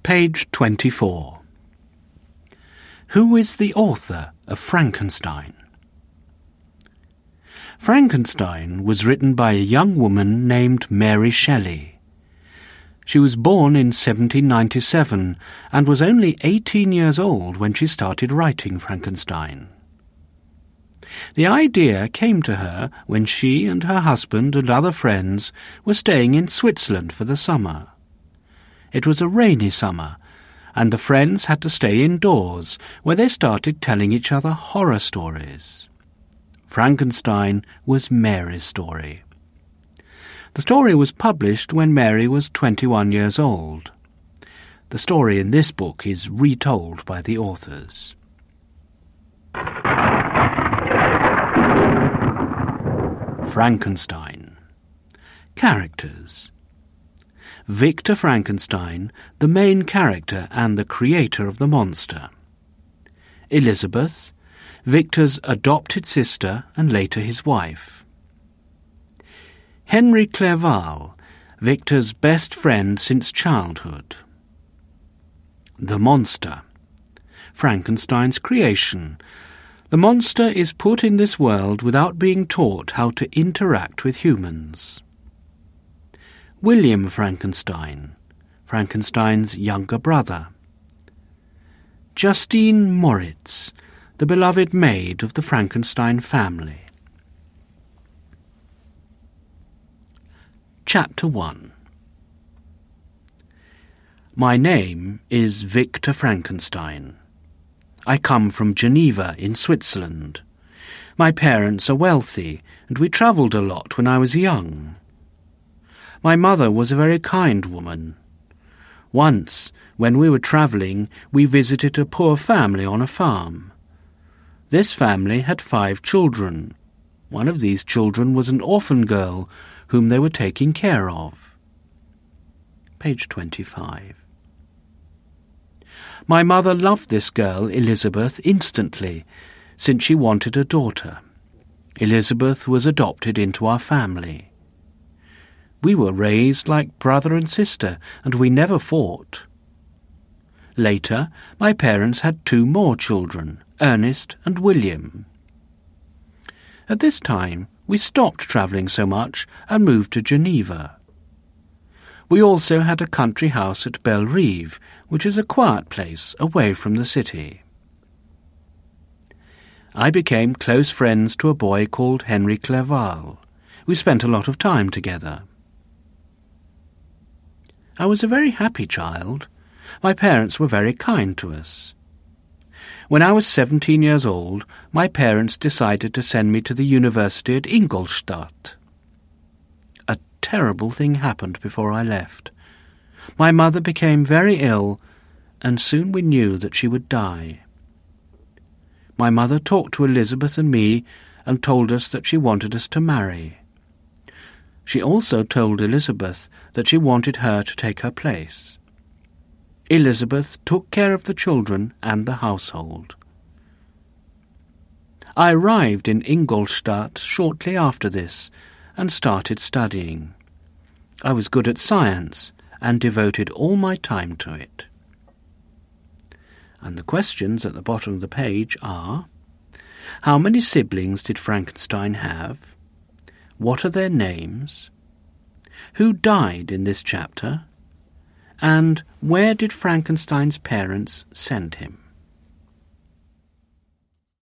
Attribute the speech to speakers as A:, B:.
A: Page 24. Who is the author of Frankenstein? Frankenstein was written by a young woman named Mary Shelley. She was born in 1797 and was only 18 years old when she started writing Frankenstein. The idea came to her when she and her husband and other friends were staying in Switzerland for the summer. It was a rainy summer, and the friends had to stay indoors, where they started telling each other horror stories. Frankenstein was Mary's story. The story was published when Mary was 21 years old. The story in this book is retold by the authors. Frankenstein. Characters. Victor Frankenstein, the main character and the creator of the monster. Elizabeth, Victor's adopted sister and later his wife. Henry Clerval, Victor's best friend since childhood. The monster. Frankenstein's creation. The monster is put in this world without being taught how to interact with humans. William Frankenstein, Frankenstein's younger brother. Justine Moritz, the beloved maid of the Frankenstein family. Chapter 1. My name is Victor Frankenstein. I come from Geneva in Switzerland. My parents are wealthy, and we travelled a lot when I was young. My mother was a very kind woman. Once, when we were travelling, we visited a poor family on a farm. This family had 5 children. One of these children was an orphan girl whom they were taking care of. Page 25. My mother loved this girl, Elizabeth, instantly, since she wanted a daughter. Elizabeth was adopted into our family. We were raised like brother and sister, and we never fought. Later, my parents had 2 more children, Ernest and William. At this time, we stopped travelling so much and moved to Geneva. We also had a country house at Bellerive, which is a quiet place away from the city. I became close friends to a boy called Henry Clerval. We spent a lot of time together. I was a very happy child. My parents were very kind to us. When I was 17 years old, my parents decided to send me to the university at Ingolstadt. A terrible thing happened before I left. My mother became very ill, and soon we knew that she would die. My mother talked to Elizabeth and me and told us that she wanted us to marry. She also told Elizabeth that she wanted her to take her place. Elizabeth took care of the children and the household. I arrived in Ingolstadt shortly after this and started studying. I was good at science and devoted all my time to it. And the questions at the bottom of the page are: how many siblings did Frankenstein have? What are their names? Who died in this chapter? And where did Frankenstein's parents send him?